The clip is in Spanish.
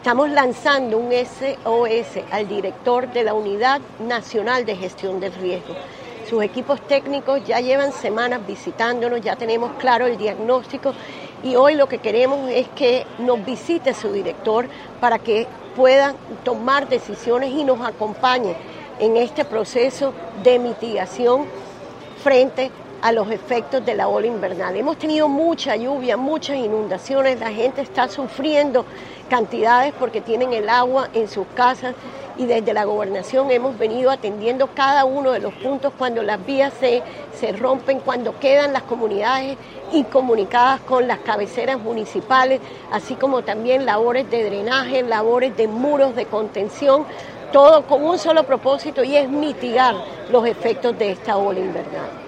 estamos lanzando un SOS al director de la Unidad Nacional de Gestión del Riesgo. Sus equipos técnicos ya llevan semanas visitándonos, ya tenemos claro el diagnóstico y hoy lo que queremos es que nos visite su director para que puedan tomar decisiones y nos acompañe en este proceso de mitigación frente a los efectos de la ola invernal. Hemos tenido mucha lluvia, muchas inundaciones, la gente está sufriendo cantidades porque tienen el agua en sus casas y desde la gobernación hemos venido atendiendo cada uno de los puntos cuando las vías se rompen, cuando quedan las comunidades incomunicadas con las cabeceras municipales, así como también labores de drenaje, labores de muros de contención, todo con un solo propósito y es mitigar los efectos de esta ola invernal.